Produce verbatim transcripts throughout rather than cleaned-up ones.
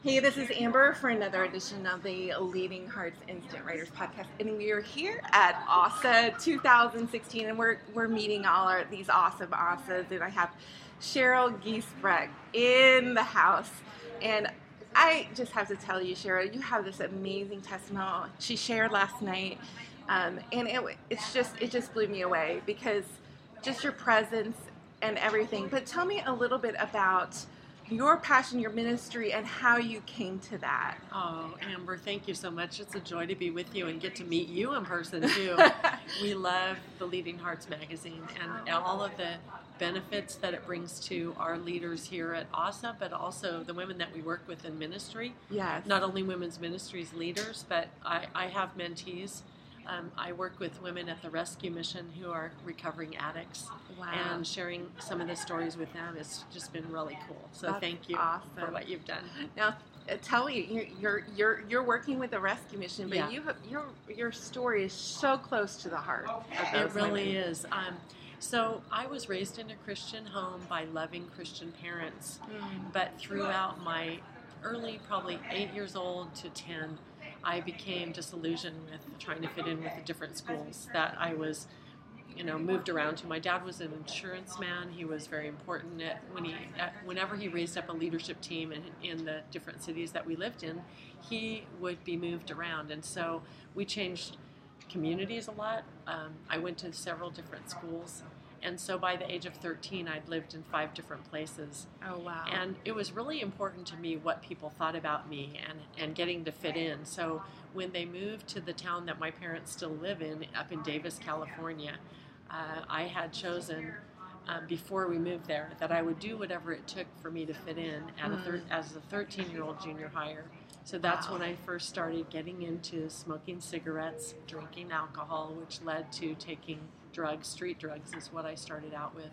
Hey, this is Amber for another edition of the Leading Hearts Instant Writers Podcast, and we are here at A S A twenty sixteen, and we're we're meeting all our these awesome A S As, and I have Cheryl Giesbrecht in the house, and I just have to tell you, Cheryl, you have this amazing testimony she shared last night, um, and it it's just it just blew me away because just your presence and everything. But tell me a little bit about your passion, your ministry, and how you came to that. Oh, Amber, thank you so much. It's a joy to be with you and get to meet you in person, too. We love the Leading Hearts magazine and all of the benefits that it brings to our leaders here at A S A, but also the women that we work with in ministry. Yes. Not only women's ministries leaders, but I, I have mentees. Um, I work with women at the Rescue Mission who are recovering addicts. Wow. And sharing some of the stories with them. It's just been really cool. So That's thank you awesome. for what you've done. Now, uh, tell me, you're, you're you're you're working with the Rescue Mission, but Yeah. you have, your your story is so close to the heart of those It really women. is. Um, so I was raised in a Christian home by loving Christian parents, Mm. but throughout my early, probably eight years old to ten, I became disillusioned with trying to fit in with the different schools that I was, you know, moved around to. My dad was an insurance man. He was very important at when he, at, whenever he raised up a leadership team in, in the different cities that we lived in, he would be moved around. And so we changed communities a lot. Um, I went to several different schools. And so by the age of thirteen, I'd lived in five different places. Oh, wow. And it was really important to me what people thought about me and, and getting to fit in. So when they moved to the town that my parents still live in, up in Davis, California, uh, I had chosen um, before we moved there that I would do whatever it took for me to fit in at a thir- as a thirteen-year-old junior hire. So that's Wow. when I first started getting into smoking cigarettes, drinking alcohol, which led to taking drugs. Street drugs is what I started out with.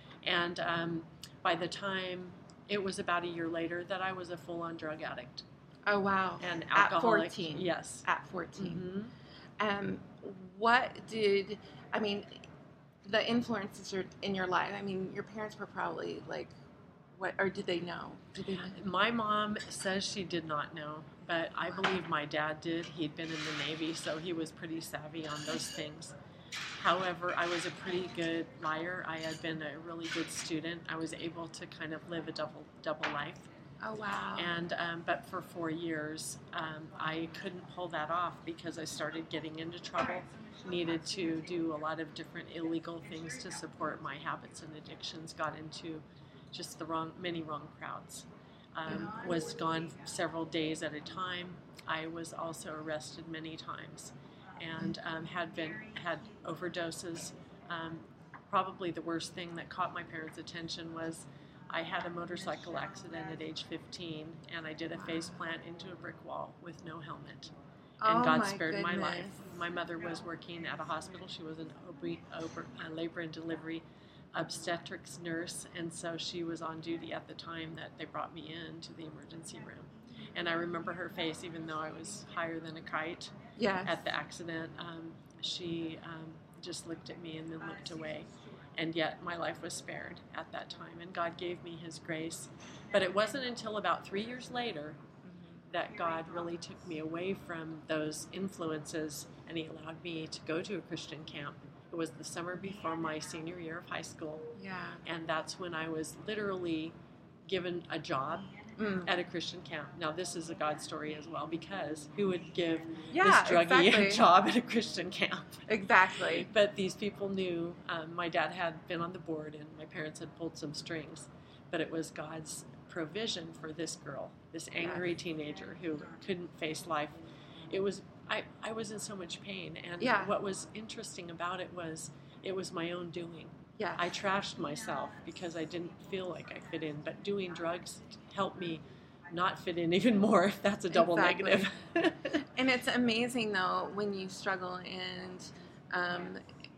And um, by the time, it was about a year later that I was a full-on drug addict. Oh, wow. And At alcoholic. fourteen. Yes. At fourteen. Mm-hmm. Um, what did, I mean, the influences are in your life? I mean, your parents were probably like, what, or did they know? Did they know? My mom says she did not know, but I believe my dad did. He'd been in the Navy, so he was pretty savvy on those things. However, I was a pretty good liar. I had been a really good student. I was able to kind of live a double double life. Oh, wow. And um, but for four years, um, I couldn't pull that off because I started getting into trouble. Needed to do a lot of different illegal things to support my habits and addictions. Got into just the wrong, many wrong crowds. Um, was gone several days at a time. I was also arrested many times, and um, had been had overdoses. Um, probably the worst thing that caught my parents' attention was I had a motorcycle accident at age fifteen, and I did a face plant into a brick wall with no helmet. And Oh, God my spared my life. goodness. My mother was working at a hospital. She was an ob- ob- uh, labor and delivery obstetrics nurse, and so she was on duty at the time that they brought me in to the emergency room. And I remember her face, even though I was higher than a kite Yes. at the accident. Um, she um, just looked at me and then looked away. And yet my life was spared at that time, and God gave me His grace. But it wasn't until about three years later that God really took me away from those influences, and He allowed me to go to a Christian camp. It was the summer before my senior year of high school, Yeah. and that's when I was literally given a job Mm. at a Christian camp. Now, this is a God story as well, because who would give Yeah, this druggie exactly. a job at a Christian camp? Exactly. But these people knew. Um, my dad had been on the board, and my parents had pulled some strings, but it was God's provision for this girl, this angry teenager who couldn't face life. It was I, I was in so much pain, and Yeah. what was interesting about it was it was my own doing. Yeah. I trashed myself because I didn't feel like I fit in, but doing drugs helped me not fit in even more, if that's a double Exactly. negative. And it's amazing, though, when you struggle and um,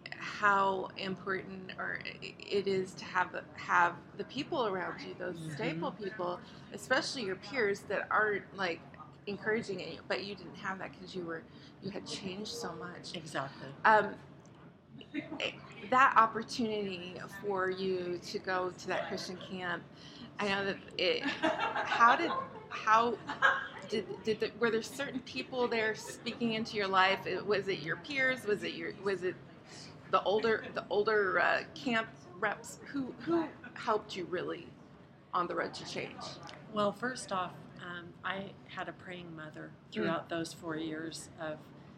how important or it is to have have the people around you, those Mhm. staple people, especially your peers that aren't like encouraging it, but you didn't have that because you were you had changed so much. Exactly. Um, that opportunity for you to go to that Christian camp, I know that it. How did how did did the, were there certain people there speaking into your life? Was it your peers? Was it your was it the older the older uh, camp reps? Who who helped you really on the road to change? Well, first off, um, I had a praying mother throughout mm. those four years of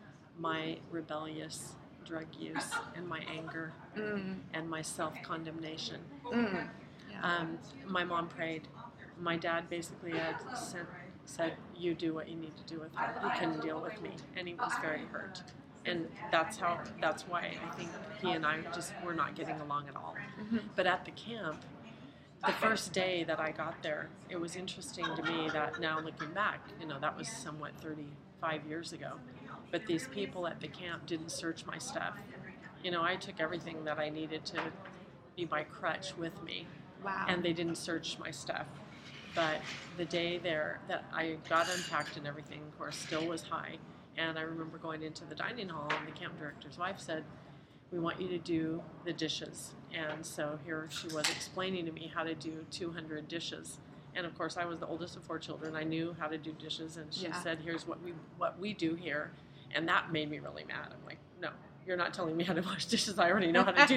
my rebellious drug use and my anger mm. and my self-condemnation. Mm. Yeah. Um, my mom prayed. My dad basically had said, said, you do what you need to do with her. He couldn't deal with me, and he was very hurt. And that's how. That's why I think he and I just were not getting along at all. Mm-hmm. But at the camp, the first day that I got there, it was interesting to me that now looking back, you know, that was somewhat thirty-five years ago. But these people at the camp didn't search my stuff. You know, I took everything that I needed to be my crutch with me. Wow. And they didn't search my stuff. But the day there that I got unpacked and everything, of course, still was high. And I remember going into the dining hall, and the camp director's wife said, we want you to do the dishes. And so here she was explaining to me how to do two hundred dishes. And of course, I was the oldest of four children. I knew how to do dishes, and she yeah. said, here's what we what we do here. And that made me really mad. I'm like, no, you're not telling me how to wash dishes. I already know how to do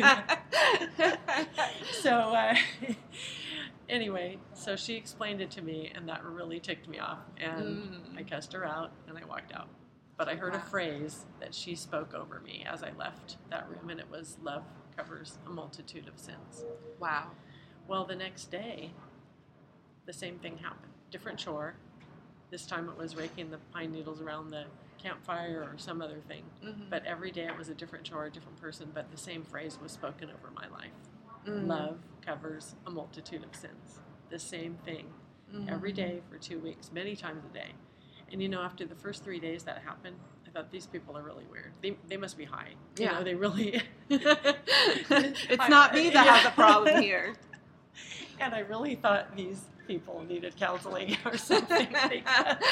that. so uh, anyway, so she explained it to me, and that really ticked me off. And mm. I cussed her out, and I walked out. But I heard wow. a phrase that she spoke over me as I left that room, and it was, love covers a multitude of sins. Wow. Well, the next day, the same thing happened. Different chore. This time it was raking the pine needles around the campfire or some other thing. Mm-hmm. But every day it was a different chore, a different person, but the same phrase was spoken over my life. Mm-hmm. Love covers a multitude of sins. The same thing. Mm-hmm. Every day for two weeks, many times a day. And you know, after the first three days that happened, I thought, these people are really weird. They they must be high. You yeah. know, they really... It's I, not me that yeah. has a problem here. And I really thought these people needed counseling or something. They,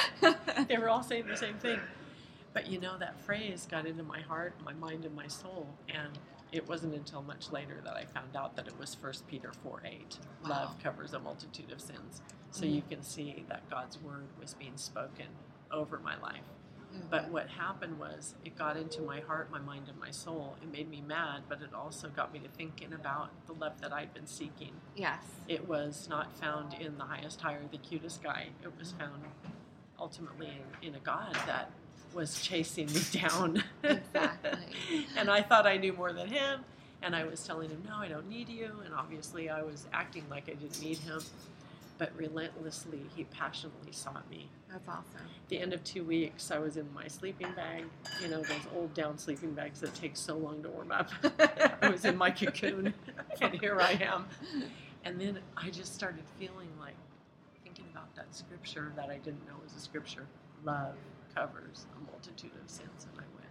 they were all saying the same thing. But you know, that phrase got into my heart, my mind, and my soul. And it wasn't until much later that I found out that it was First Peter four eight. Wow. Love covers a multitude of sins. So mm-hmm. you can see that God's word was being spoken over my life. Mm-hmm. But what happened was it got into my heart, my mind, and my soul. It made me mad, but it also got me to thinking about the love that I'd been seeking. Yes. It was not found in the highest high or the cutest guy. It was found ultimately in, in a God that was chasing me down. Exactly. And I thought I knew more than him, and I was telling him, no, I don't need you, and obviously I was acting like I didn't need him, but relentlessly he passionately sought me. That's awesome. At the end of two weeks, I was in my sleeping bag, you know, those old down sleeping bags that take so long to warm up. I was in my cocoon, and here I am. And then I just started feeling like, thinking about that scripture that I didn't know was a scripture, love covers a multitude of sins. And I went,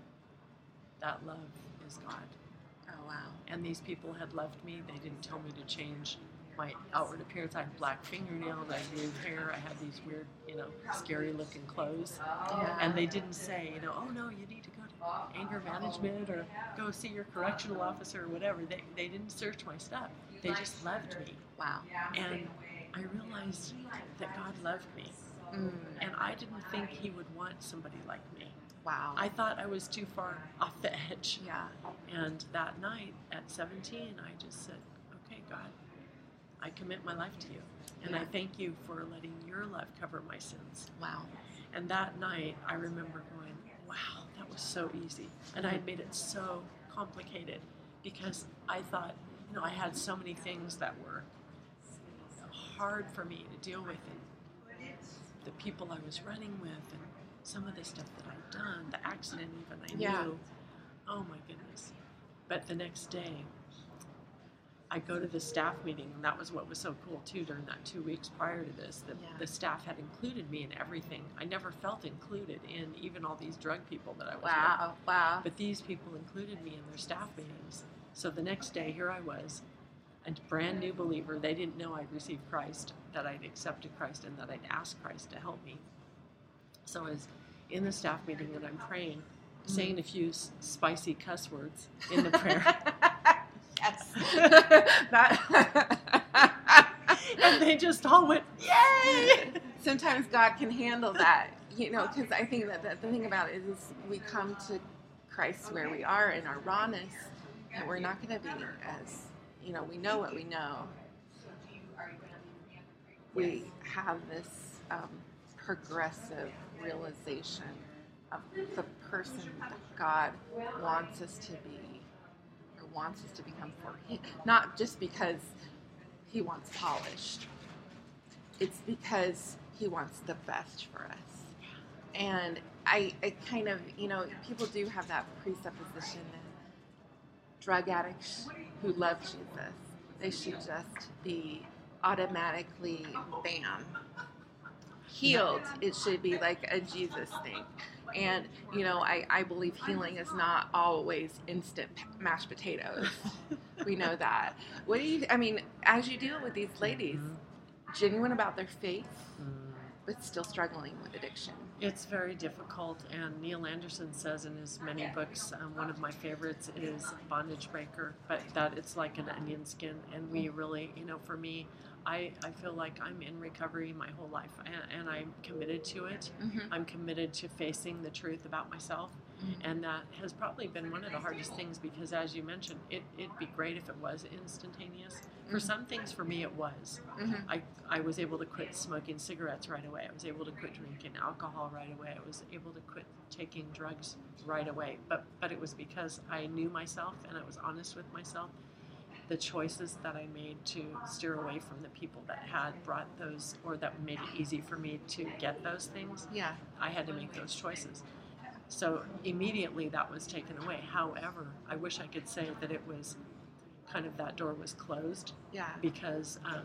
that love is God. Oh, wow. And these people had left me. They didn't tell me to change my outward appearance. I had black fingernails, I had weird hair, I had these weird, you know, scary looking clothes. Yeah. And they didn't say, you know, oh no, you need to go to anger management or go see your correctional officer or whatever. They, they didn't search my stuff. They just loved me. Wow. And I realized that God loved me. Mm. And I didn't think he would want somebody like me. Wow. I thought I was too far off the edge. Yeah. And that night at seventeen, I just said, okay, God, I commit my life to you. And yeah. I thank you for letting your love cover my sins. Wow. And that night, I remember going, wow, that was so easy. And I had made it so complicated because I thought, you know, I had so many things that were hard for me to deal with. And the people I was running with and some of the stuff that I'd done, the accident even, I yeah. knew, oh my goodness. But the next day, I go to the staff meeting, and that was what was so cool too during that two weeks prior to this. The, yeah. the staff had included me in everything. I never felt included in even all these drug people that I was wow. with. Wow. But these people included me in their staff meetings. So the next day, here I was, a brand new believer. They didn't know I'd received Christ, that I'd accepted Christ, and that I'd asked Christ to help me. So I was in the staff meeting, and I'm praying, mm-hmm. saying a few s- spicy cuss words in the prayer. Yes. That And they just all went, yay! Sometimes God can handle that, you know, because I think that, that the thing about it is, is we come to Christ where we are in our rawness, and we're not going to be as, you know, we know what we know. We have this um, progressive realization of the person that God wants us to be, or wants us to become for Him. Not just because He wants polished. It's because He wants the best for us. And I, I kind of, you know, people do have that presupposition that drug addicts who love Jesus, they should just be automatically, bam, healed. It should be like a Jesus thing. And, you know, I, I believe healing is not always instant mashed potatoes. We know that. What do you, I mean, as you deal with these ladies, genuine about their faith, but still struggling with addiction. It's very difficult, and Neil Anderson says in his many books, um, one of my favorites is Bondage Breaker, but that it's like an onion skin, and we really, you know, for me, I, I feel like I'm in recovery my whole life, and, and I'm committed to it. Mm-hmm. I'm committed to facing the truth about myself, mm-hmm. and that has probably been one of the hardest things, because as you mentioned, it, it'd be great if it was instantaneous. Mm-hmm. For some things, for me, it was. Mm-hmm. I, I was able to quit smoking cigarettes right away. I was able to quit drinking alcohol right away. I was able to quit taking drugs right away. But, but it was because I knew myself, and I was honest with myself. The choices that I made to steer away from the people that had brought those, or that made it easy for me to get those things, yeah, I had to make those choices. So immediately that was taken away. However, I wish I could say that it was kind of, that door was closed. Yeah. Because um,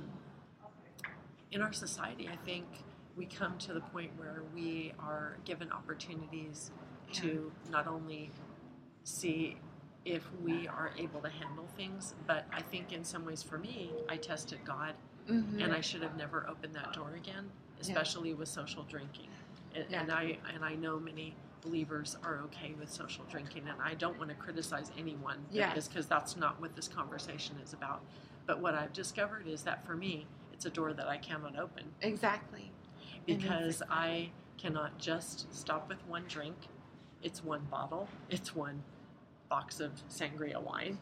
in our society, I think we come to the point where we are given opportunities yeah. to not only see if we are able to handle things, but I think in some ways for me, I tested God, mm-hmm. and I should have never opened that door again, especially yeah. with social drinking. And, yeah. and I and I know many believers are okay with social drinking, and I don't want to criticize anyone, yeah. because that's not what this conversation is about. But what I've discovered is that for me, it's a door that I cannot open. Exactly. Because I cannot just stop with one drink. It's one bottle. It's one box of sangria wine.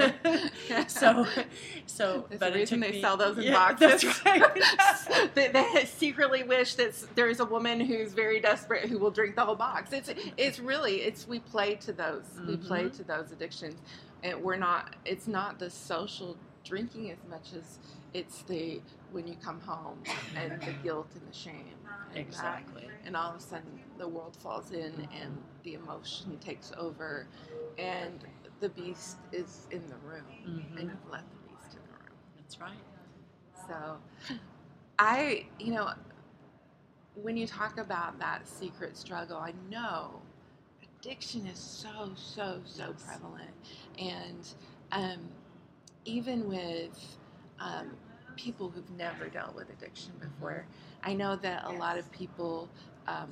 so, so, There's but the reason they me, sell those in yeah, boxes. That's right. they, they secretly wish that there is a woman who's very desperate who will drink the whole box. It's, it's really, it's we play to those. Mm-hmm. We play to those addictions, and we're not. It's not the social drinking as much as it's the when you come home and the guilt and the shame. And exactly. That, and all of a sudden the world falls in and the emotion takes over, and the beast is in the room, mm-hmm. and you've left the beast in the room. That's right. So I, you know, when you talk about that secret struggle, I know addiction is so, so, so yes. prevalent. And um, even with um, people who've never dealt with addiction before, I know that a lot of people um,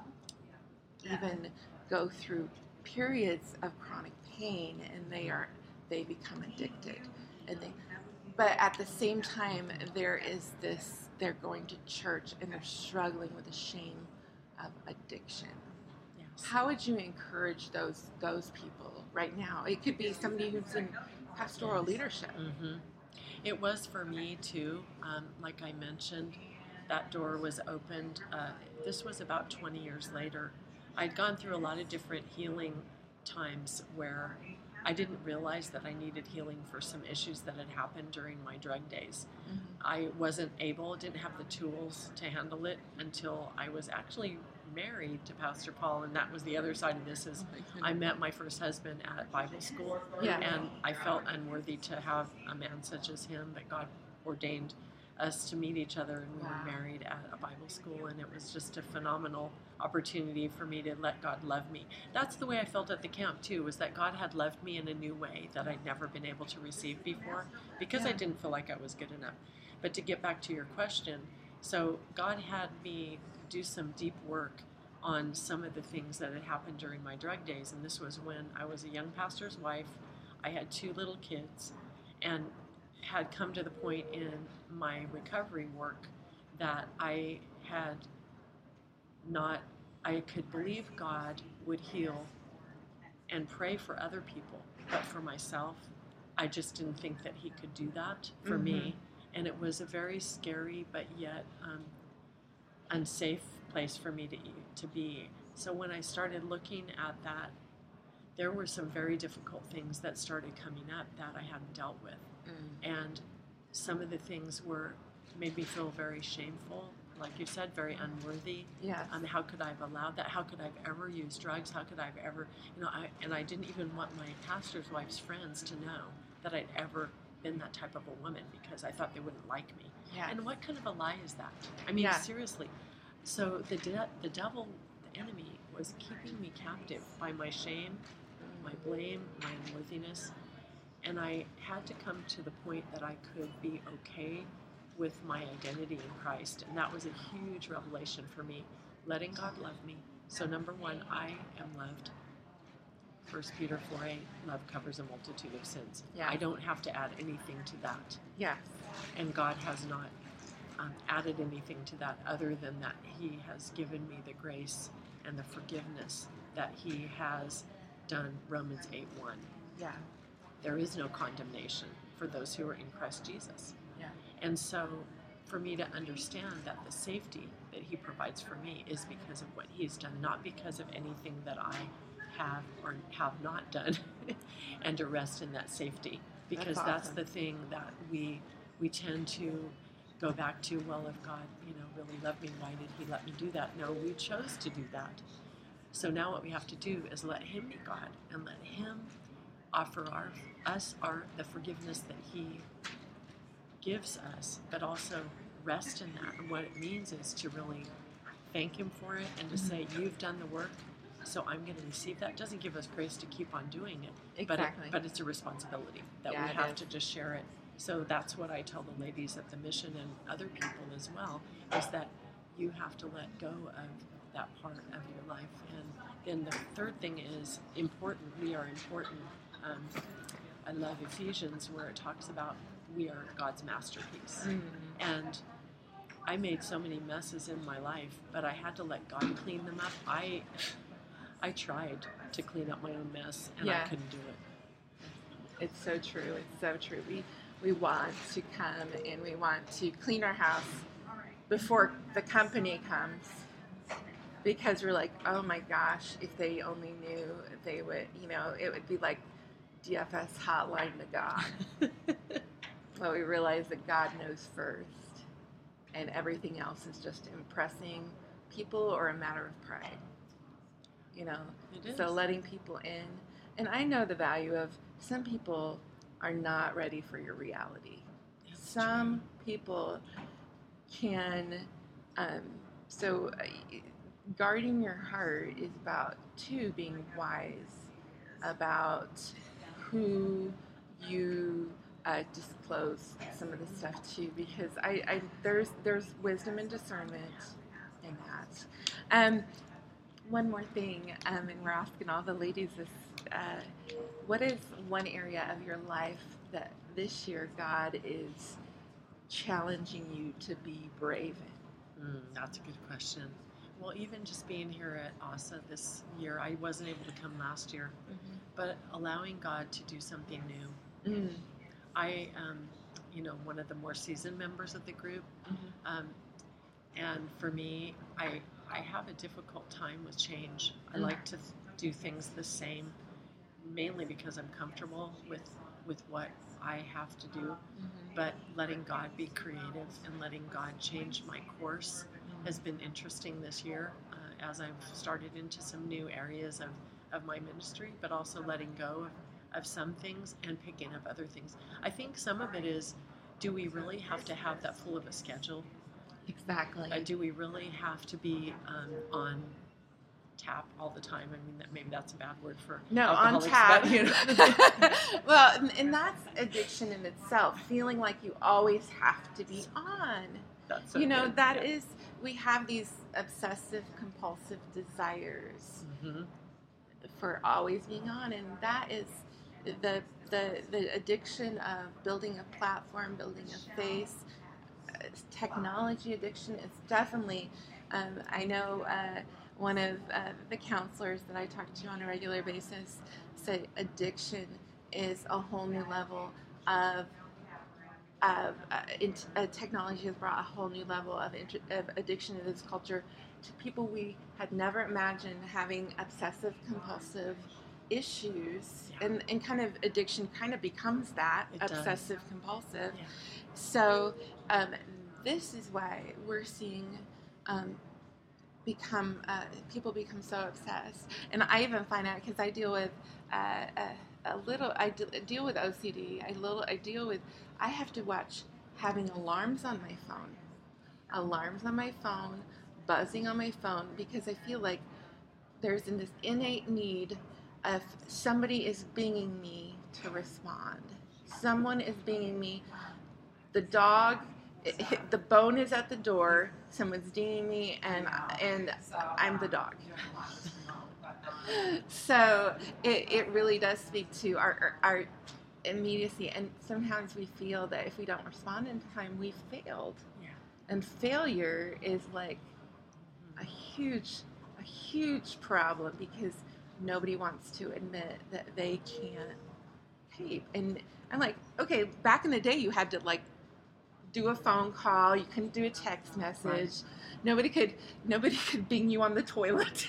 even go through periods of chronic pain, and they are they become addicted, and they but at the same time there is this, they're going to church and they're struggling with the shame of addiction. Yes. How would you encourage those those people right now? It could be somebody who's in pastoral leadership. Mm-hmm. It was for me too. Um, like I mentioned, that door was opened. Uh, this was about twenty years later. I'd gone through a lot of different healing times where I didn't realize that I needed healing for some issues that had happened during my drug days. Mm-hmm. I wasn't able, didn't have the tools to handle it until I was actually married to Pastor Paul, and that was the other side of this. Is I met my first husband at Bible school, yeah. and I felt unworthy to have a man such as him, but God ordained us to meet each other, and we wow. were married at a Bible school, and it was just a phenomenal opportunity for me to let God love me. That's the way I felt at the camp too, was that God had loved me in a new way that I'd never been able to receive before, because yeah. I didn't feel like I was good enough. But to get back to your question, so God had me do some deep work on some of the things that had happened during my drug days, and this was when I was a young pastor's wife. I had two little kids, and had come to the point in my recovery work that I had not, I could believe God would heal and pray for other people, but for myself, I just didn't think that he could do that for mm-hmm. me. And it was a very scary but yet um, unsafe place for me to to be. So when I started looking at that, there were some very difficult things that started coming up that I hadn't dealt with. Mm. And some of the things were made me feel very shameful, like you said, very unworthy. Yes. Um, how could I have allowed that? How could I have ever used drugs? How could I have ever, you know, I, and I didn't even want my pastor's wife's friends to know that I'd ever been that type of a woman because I thought they wouldn't like me. Yes. And what kind of a lie is that? I mean, yeah. seriously. So the de- the devil, the enemy, was keeping me captive by my shame, my blame, my unworthiness. And I had to come to the point that I could be okay with my identity in Christ. And that was a huge revelation for me, letting God love me. So number one, I am loved. First Peter four eight, love covers a multitude of sins. Yeah. I don't have to add anything to that. Yes. And God has not um, added anything to that other than that he has given me the grace and the forgiveness that he has done, Romans eight one. Yeah. There is no condemnation for those who are in Christ Jesus. Yeah. And so for me to understand that the safety that he provides for me is because of what he's done, not because of anything that I have or have not done, and to rest in that safety. Because that's, that's awesome. the thing that we we tend to go back to, well, if God, you know, really loved me, why did he let me do that? No, we chose to do that. So now what we have to do is let him be God and let him offer our us our the forgiveness that he gives us, but also rest in that. And what it means is to really thank him for it and to mm-hmm. say, you've done the work, so I'm going to receive that. It doesn't give us grace to keep on doing it, exactly. but it, but it's a responsibility that yeah, we have is. to just share it. So that's what I tell the ladies at the mission and other people as well, is that you have to let go of that part of your life. And then the third thing is important. We are important. Um, I love Ephesians where it talks about we are God's masterpiece. Mm-hmm. And I made so many messes in my life, but I had to let God clean them up. I I tried to clean up my own mess, and yeah. I couldn't do it. It's so true. It's so true. We we want to come and we want to clean our house before the company comes, because we're like, oh my gosh, if they only knew, they would, you know, it would be like D F S hotline to God. But we realize that God knows first, and everything else is just impressing people or a matter of pride. You know, it is. So letting people in. And I know the value of some people are not ready for your reality. That's some true. people can, um, so uh, guarding your heart is about, two, being wise about who you uh, disclose some of the stuff to, because I, I there's there's wisdom and discernment in that. Um, one more thing, um, and we're asking all the ladies this, uh, what is one area of your life that this year God is challenging you to be brave in? Mm, that's a good question. Well, even just being here at A S A this year, I wasn't able to come last year, mm-hmm. but allowing God to do something new. Mm. I, um, you know, one of the more seasoned members of the group, mm-hmm. um, and for me, I I have a difficult time with change. I mm. like to th- do things the same, mainly because I'm comfortable with with what I have to do, mm-hmm. but letting God be creative and letting God change my course mm-hmm. has been interesting this year, uh, as I've started into some new areas of, of my ministry, but also letting go of, of some things and picking up other things. I think some of it is, do we really have to have that full of a schedule? Exactly. Uh, do we really have to be um, on tap all the time? I mean, that maybe that's a bad word for no on tap. But, you know. Well, and, and that's addiction in itself. Feeling like you always have to be on. That's so you know good. that yeah. is. We have these obsessive compulsive desires mm-hmm. for always being on, and that is the the the addiction of building a platform, building a face, uh, technology addiction is definitely. Um, I know uh, one of uh, the counselors that I talk to on a regular basis said addiction is a whole new level of of uh, int- uh, technology has brought a whole new level of, int- of addiction in this culture to people we had never imagined having obsessive compulsive issues, and, and kind of addiction kind of becomes that It does. obsessive compulsive. Yeah. So um, this is why we're seeing um, become uh, people become so obsessed, and I even find out because I deal with uh, a, a little. I de- deal with O C D. I little. I deal with. I have to watch having alarms on my phone, alarms on my phone, buzzing on my phone because I feel like there's this innate need of somebody is binging me to respond. Someone is binging me. The dog. It, the bone is at the door. Someone's dinging me, and and I'm the dog. So it, it really does speak to our, our our immediacy, and sometimes we feel that if we don't respond in time, we failed. Yeah. And failure is like a huge a huge problem because nobody wants to admit that they can't tape. And I'm like, okay, back in the day, you had to like. do a phone call. You couldn't do a text message. Right. Nobody could. Nobody could bing you on the toilet.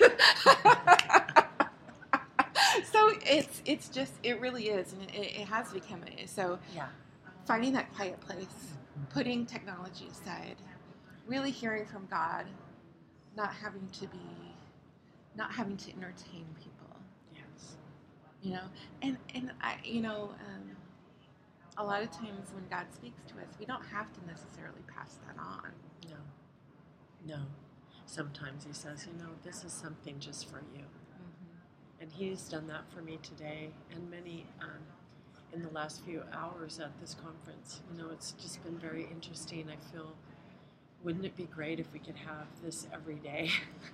So it's it's just it really is, and it, it has become it. So yeah. Finding that quiet place, putting technology aside, really hearing from God, not having to be, not having to entertain people. Yes. You know, and and I you know. Um, A lot of times when God speaks to us, we don't have to necessarily pass that on. No. No. Sometimes he says, you know, this is something just for you. Mm-hmm. And he's done that for me today and many um, in the last few hours at this conference. You know, it's just been very interesting. I feel, wouldn't it be great if we could have this every day?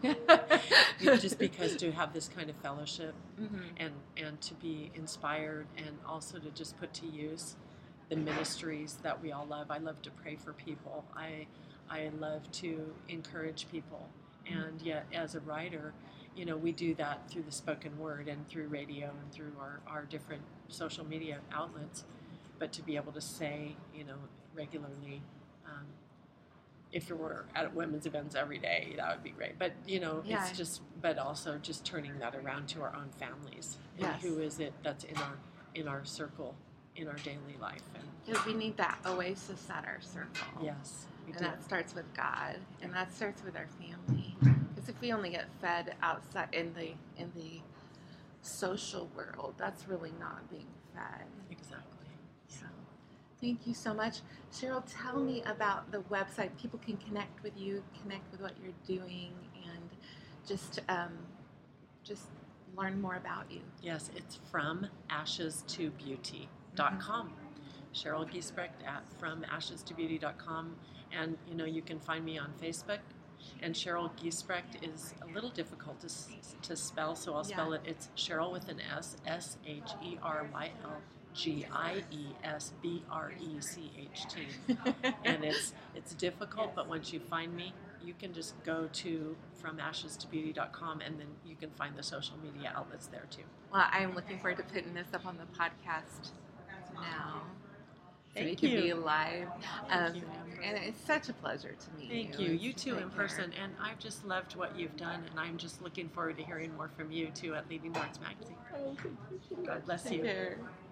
Just because to have this kind of fellowship mm-hmm. and, and to be inspired and also to just put to use the ministries that we all love. I love to pray for people. I I love to encourage people. And yet as a writer, you know, we do that through the spoken word and through radio and through our, our different social media outlets. But to be able to say, you know, regularly, um, if it were at women's events every day, that would be great. But, you know, yeah. it's just, but also just turning that around to our own families. And yes. who is it that's in our in our circle, in our daily life. Because we need that oasis at our circle. Yes. We and do. That starts with God, and that starts with our family. Because if we only get fed outside in the in the social world, that's really not being fed. Exactly. So, thank you so much, Cheryl. Tell me about the website. People can connect with you, connect with what you're doing, and just um, just learn more about you. Yes, it's from ashes to beauty dot com. Mm-hmm. Cheryl Giesbrecht at from ashes to beauty dot com. And, you know, you can find me on Facebook. And Cheryl Giesbrecht is a little difficult to to spell, so I'll spell yeah. it. It's Cheryl with an S, S H E R Y L G I E S B R E C H T. And it's it's difficult, but once you find me, you can just go to from ashes to beauty dot com, and then you can find the social media outlets there too. Well, I'm looking forward to putting this up on the podcast now. Thank so you. Can be live. Um, Thank you. And it's such a pleasure to meet Thank you. you. You too in care. person. And I've just loved what you've done, and I'm just looking forward to hearing more from you too at Leading Hearts Magazine. Oh, thank you. God bless Take you. Care.